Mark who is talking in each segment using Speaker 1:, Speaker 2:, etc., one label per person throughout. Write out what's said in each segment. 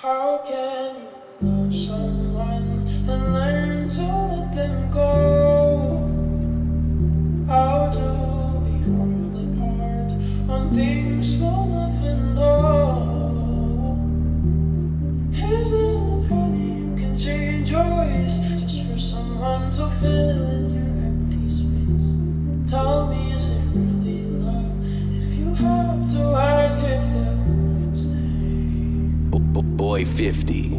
Speaker 1: How can you love someone and learn to let them go? How do we fall apart on things we'll never know? Isn't it funny you can change your ways just for someone to fill in your empty space? Tell me, is it really love if you have to ask if they'll stay?
Speaker 2: Boy 50.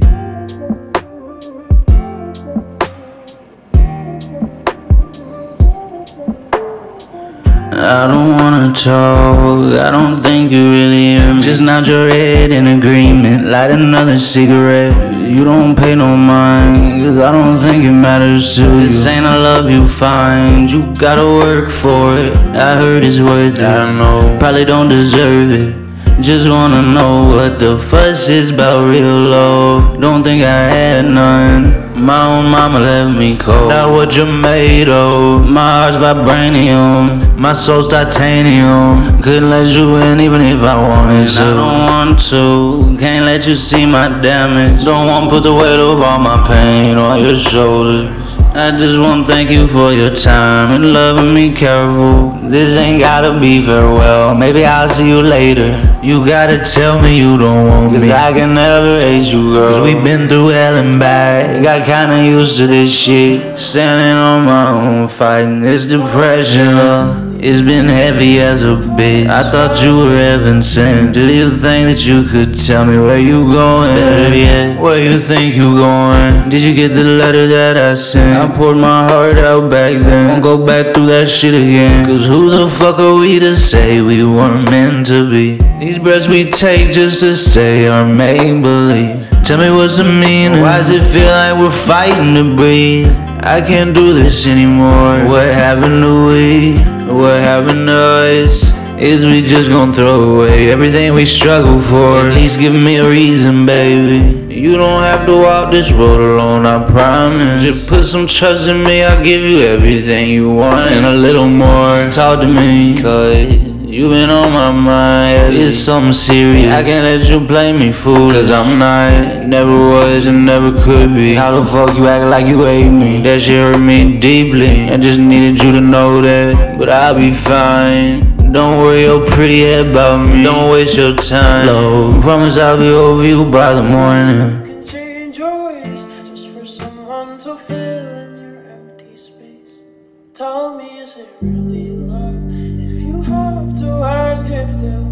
Speaker 3: I don't wanna talk, I don't think you really hear me. Just nod your head in agreement, light another cigarette. You don't pay no mind, cause I don't think it matters to you. This ain't a love you find, you gotta work for it. I heard it's worth it, I know, probably don't deserve it. Just wanna know what the fuss is about real love. Don't think I had none. My own mama left me cold. Not what you're made of. My heart's vibranium, my soul's titanium. Couldn't let you in even if I wanted to. I don't want to, can't let you see my damage. Don't want to put the weight of all my pain on your shoulders. I just wanna thank you for your time and loving me careful. This ain't gotta be farewell, maybe I'll see you later. You gotta tell me you don't want me, cause I can never hate you, girl. Cause we been through hell and back, got kinda used to this shit. Standing on my own, fighting this depression. It's been heavy as a bitch. I thought you were heaven sent. Did you think that you could tell me where you going? Better yet, where you think you going? Did you get the letter that I sent? I poured my heart out back then. Won't go back through that shit again. Cause who the fuck are we to say we weren't meant to be? These breaths we take just to stay are make-believe. Tell me what's the meaning? Why does it feel like we're fighting to breathe? I can't do this anymore. What happened to we? What happened to us? Is we just gonna throw away everything we struggle for? At least give me a reason, baby. You don't have to walk this road alone, I promise. Just put some trust in me, I'll give you everything you want and a little more. Just talk to me, cause you been on my mind, it's something serious. I can't let you play me fool, cause I'm not, never was and never could be. How the fuck you act like you hate me? That shit hurt me deeply. I just needed you to know that, but I'll be fine. Don't worry your pretty head about me, don't waste your time. No, promise I'll be over you by the morning.
Speaker 1: You can change your ways just for someone to fill in your empty space. Tell me, is it really love if you have to ask if they'll